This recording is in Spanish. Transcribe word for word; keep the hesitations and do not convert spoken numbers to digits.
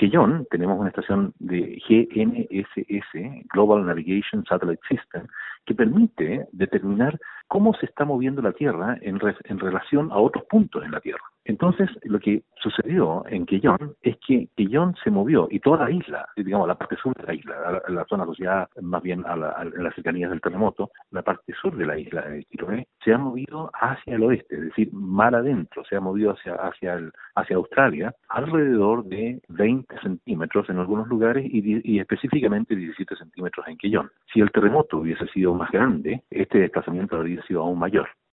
Quellón tenemos una estación de G N S S, Global Navigation Satellite System, que permite determinar cómo se está moviendo la Tierra en, re, en relación a otros puntos en la Tierra. Entonces, lo que sucedió en Quellón es que Quellón se movió, y toda la isla, digamos, la parte sur de la isla, la, la zona asociada más bien a, la, a las cercanías del terremoto, la parte sur de la isla de Chiloé, se ha movido hacia el oeste, es decir, mar adentro, se ha movido hacia, hacia, el, hacia Australia, alrededor de veinte centímetros en algunos lugares y, y específicamente diecisiete centímetros en Quellón. Si el terremoto hubiese sido más grande, este desplazamiento habría sido aún mayor.